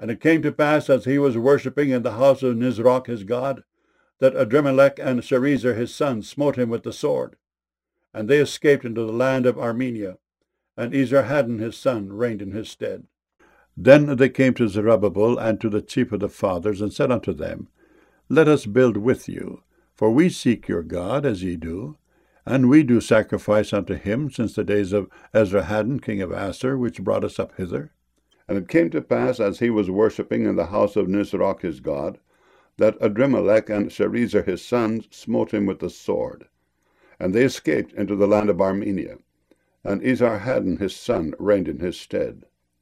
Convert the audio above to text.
And it came to pass, as he was worshipping in the house of Nisroch his god, that Adrammelech and Sharezer his son smote him with the sword. And they escaped into the land of Armenia, and Esarhaddon his son reigned in his stead. Then they came to Zerubbabel and to the chief of the fathers, and said unto them, Let us build with you, for we seek your God, as ye do, and we do sacrifice unto him since the days of Esarhaddon king of Assur, which brought us up hither. And it came to pass, as he was worshipping in the house of Nisroch his god, that Adrammelech and Sharezer his sons smote him with the sword. And they escaped into the land of Armenia, and Esarhaddon his son reigned in his stead.